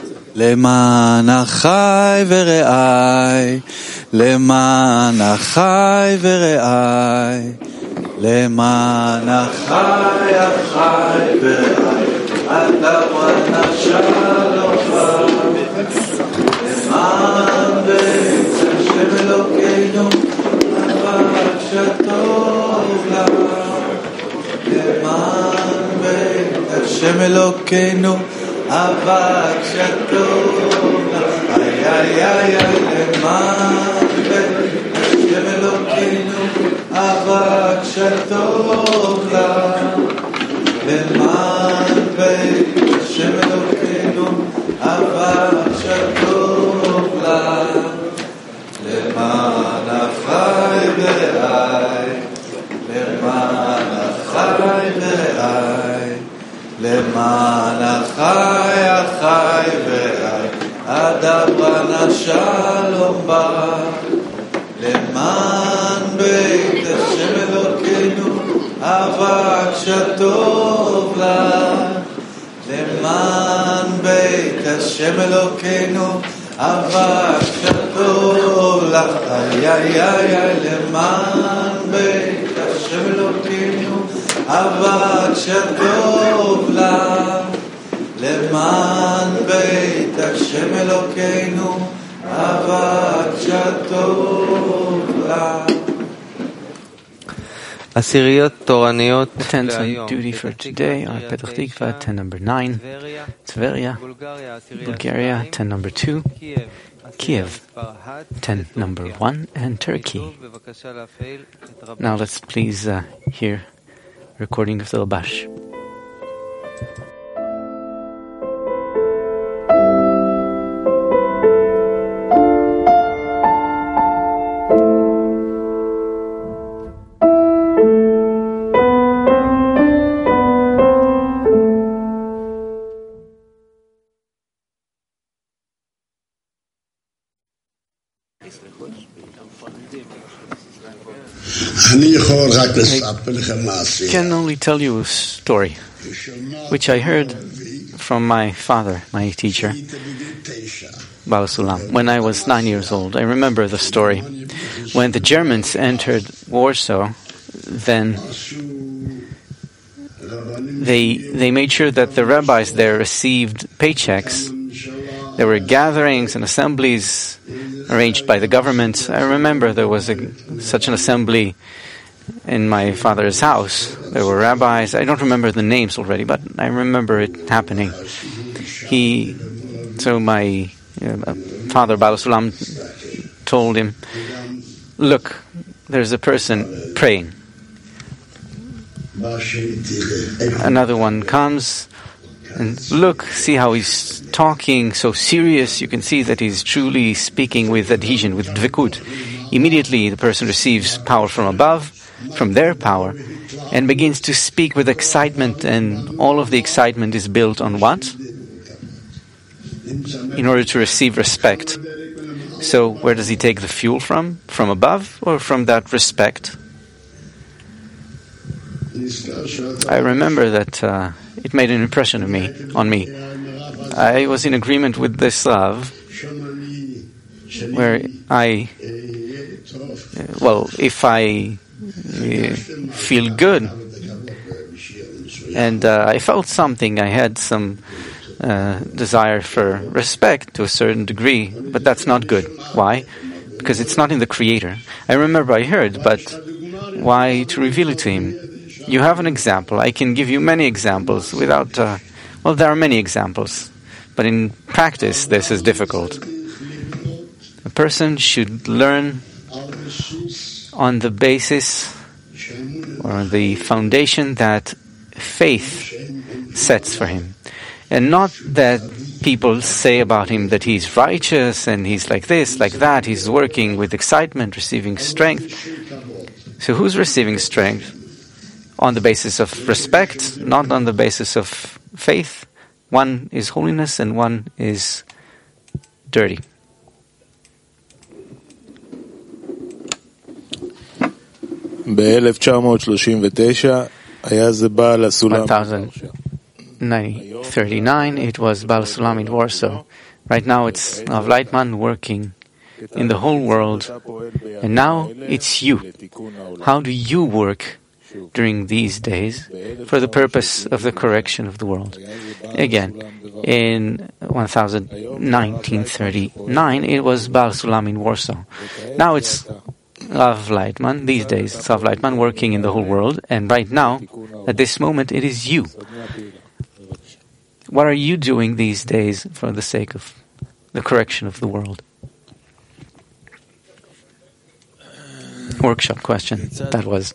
למען אחי ורעי, למען אחי ורעי, למען אחי ורעי, אתה בנה שלום למען בית השם אלוקינו, אבק שטוב לה, למען בית השם אלוקינו, אבק שטוב לה, איי איי איי איי, למען בית השם אלוקינו, אבק שטוב לה, למען בית השם אלוקינו, אבק שטוב לה, למען אחי ורעי, למען אחי ורעי, למען אחי ורעי, אדברה שלום בא, למען בית השם אלוקינו, אבק שטוב לה, למען בית השם אלוקינו, אבק שטוב לה, איי איי איי, למען בית השם אלוקינו, אבק שטוב לה, למען בית השם אלוקינו, אבק שטוב לה. The tents on duty for today are Petach Tikva, tent number 9, Tveria, Bulgaria, tent number 2, Kiev, tent number 1, and Turkey. Now let's please hear a recording of the Labash. I can only tell you a story which I heard from my father, my teacher, Baba Sulam, when I was 9 years old. I remember the story. When the Germans entered Warsaw, then they made sure that the rabbis there received paychecks. There were gatherings and assemblies arranged by the government. I remember there was such an assembly in my father's house. There were rabbis. I don't remember the names already, but I remember it happening. So my father, Baba Sulam, told him, "Look, there's a person praying." Another one comes, and look, see how he's talking, so serious. You can see that he's truly speaking with adhesion, with dvikut. Immediately the person receives power from above, from their power, and begins to speak with excitement, and all of the excitement is built on what? In order to receive respect. So where does he take the fuel from? From above or from that respect? I remember that it made an impression on me. I was in agreement with this love, where if I feel good, and I felt something, I had some desire for respect to a certain degree, but that's not good. Why? Because it's not in the Creator. I remember I heard, but why to reveal it to him? You have an example. I can give you many examples without... there are many examples. But in practice, this is difficult. A person should learn on the basis or the foundation that faith sets for him. And not that people say about him that he's righteous and he's like this, like that. He's working with excitement, receiving strength. So who's receiving strength? On the basis of respect, not on the basis of faith. One is holiness and one is dirty. 1939, it was Baal Sulam in Warsaw. Right now, it's Rav Leitman working in the whole world. And now, it's you. How do you work during these days for the purpose of the correction of the world? Again, in 1939, it was Baal Sulam in Warsaw. Now it's Rav Leitman. These days, it's Rav Leitman working in the whole world. And right now, at this moment, it is you. What are you doing these days for the sake of the correction of the world? Workshop question, that was.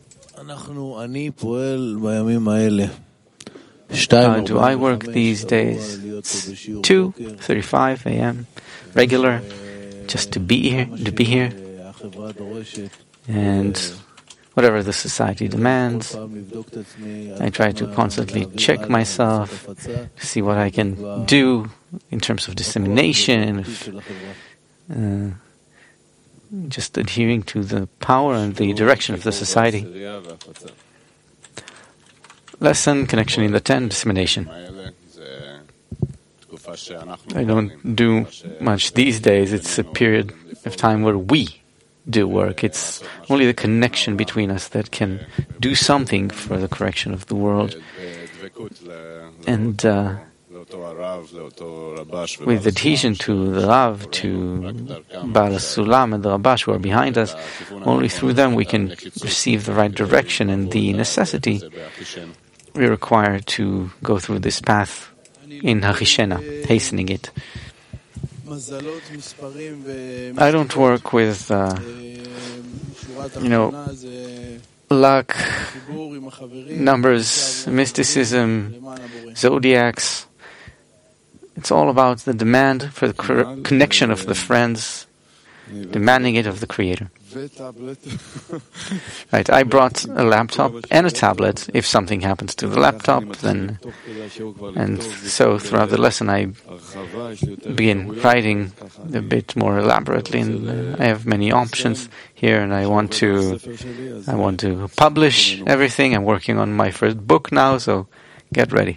How do I work these days? It's 2:35 a.m. regular, just to be here, and whatever the society demands. I try to constantly check myself, to see what I can do in terms of dissemination, just adhering to the power and the direction of the society. Lesson, connection in the 10, dissemination. I don't do much these days. It's a period of time where we do work. It's only the connection between us that can do something for the correction of the world. And with adhesion to the Rav, to Baal Sulam and the Rabash who are behind us, only through them we can receive the right direction and the necessity we require to go through this path in Hachishena, hastening it. I don't work with, luck, numbers, mysticism, zodiacs. It's all about the demand for the connection of the friends, demanding it of the Creator. Right, I brought a laptop and a tablet. If something happens to the laptop, then... And so throughout the lesson I begin writing a bit more elaborately, and I have many options here, and I want to publish everything. I'm working on my first book now, so get ready.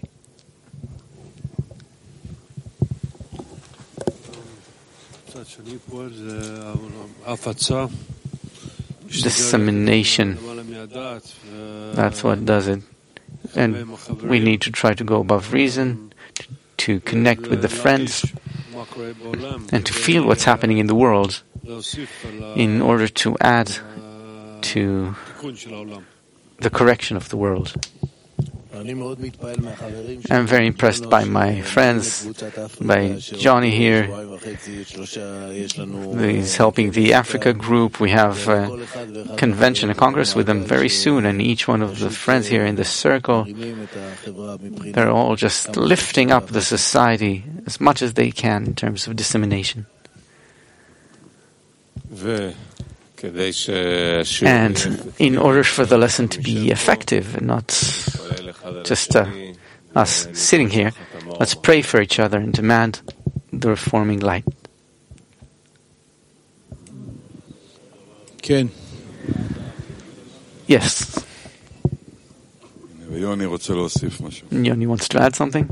Dissemination, that's what does it. And we need to try to go above reason, to connect with the friends, and to feel what's happening in the world in order to add to the correction of the world. I'm very impressed by my friends, by Johnny here. He's helping the Africa group. We have a convention, a congress with them very soon, and each one of the friends here in the circle, they're all just lifting up the society as much as they can in terms of dissemination. And in order for the lesson to be effective and not just us sitting here, let's pray for each other and demand the reforming light. Ken. Yes. Yoni wants to add something.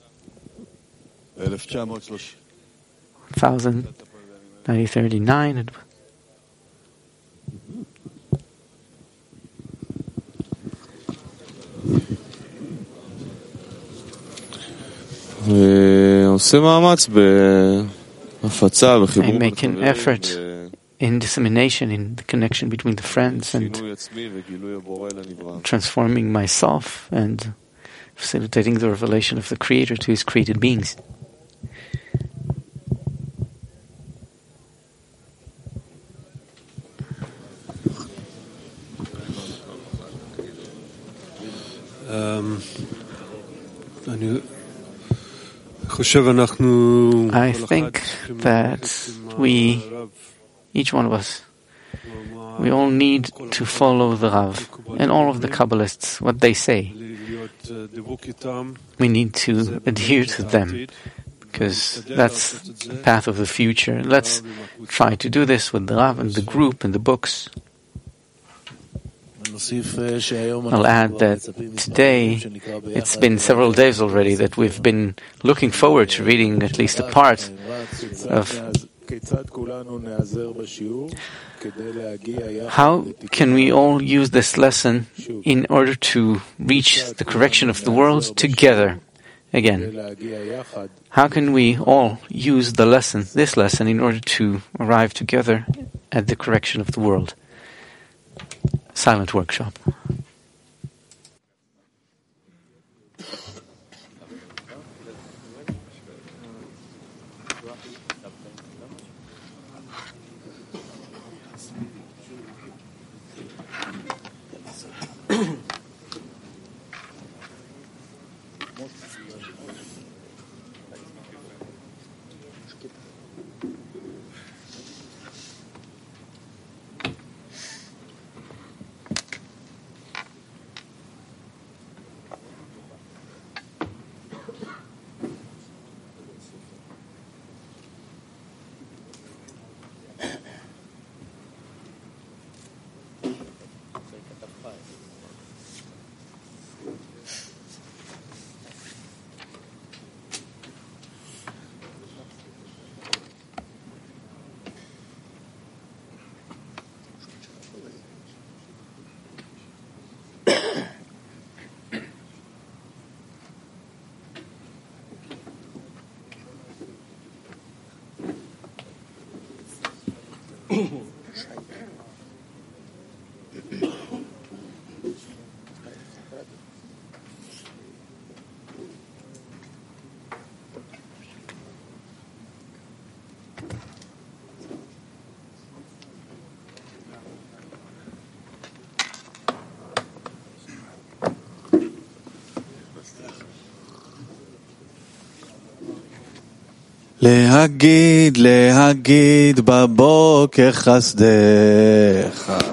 1939. I make an effort in dissemination, in the connection between the friends, and transforming myself and facilitating the revelation of the Creator to His created beings. I think that we, each one of us, we all need to follow the Rav and all of the Kabbalists, what they say. We need to adhere to them, because that's the path of the future. Let's try to do this with the Rav and the group and the books. I'll add that today, it's been several days already that we've been looking forward to reading at least a part of how can we all use this lesson in order to reach the correction of the world together again. How can we all use this lesson, in order to arrive together at the correction of the world? Silent workshop. להגיד בבוקר חסדך